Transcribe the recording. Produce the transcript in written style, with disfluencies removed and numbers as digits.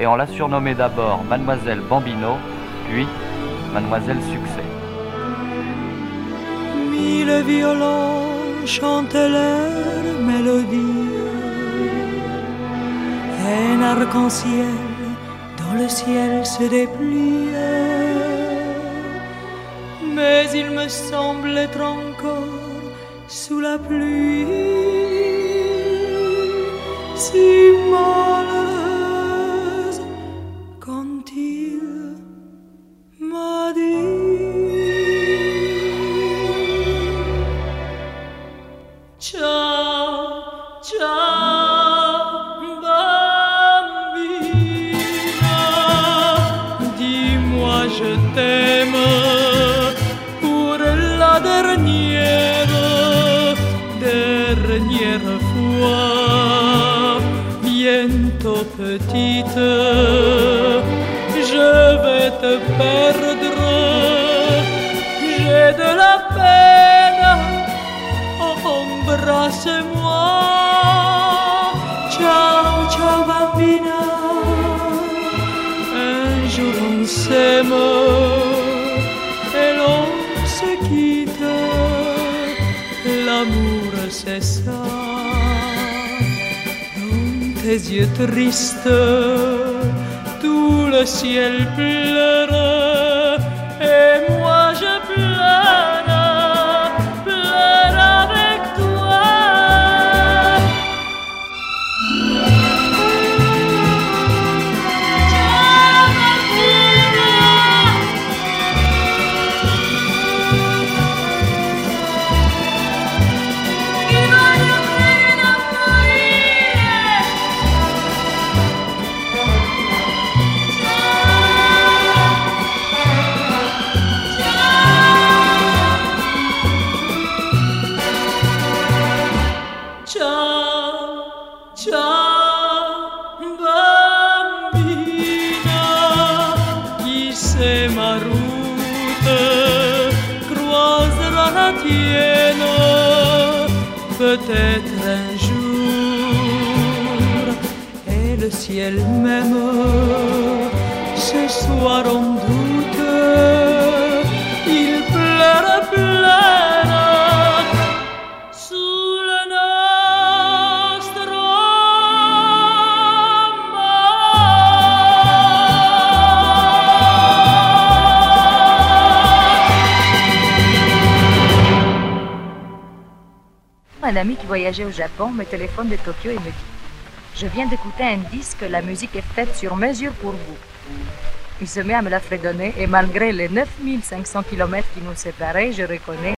et on l'a surnommée d'abord Mademoiselle Bambino, puis Mademoiselle Succès. Mille violons chantaient leur mélodie, un arc-en-ciel dans le ciel se dépliait, mais il me semble être encore sous la pluie, si malheureuse quand il m'a dit ciao, ciao bambina, dis-moi je t'aime pour la dernière fois. Bientôt petite, je vais te perdre, j'ai de la peine, embrasse-moi. Ciao, ciao bambina, un jour on s'aime et l'on se quitte, l'amour c'est ça. Dans tes yeux tristes, tout le ciel pleure et moi je pleure avec toi. Ciao, ciao bambina, chi sait ma route croisera la tienne, peut-être un jour, et le ciel même ce soir on doute, il pleure, pleure sous le nostro Un ami qui voyageait au Japon me téléphone de Tokyo et me dit « Je viens d'écouter un disque, la musique est faite sur mesure pour vous. » Il se met à me la fredonner et malgré les 9500 km qui nous séparaient, je reconnais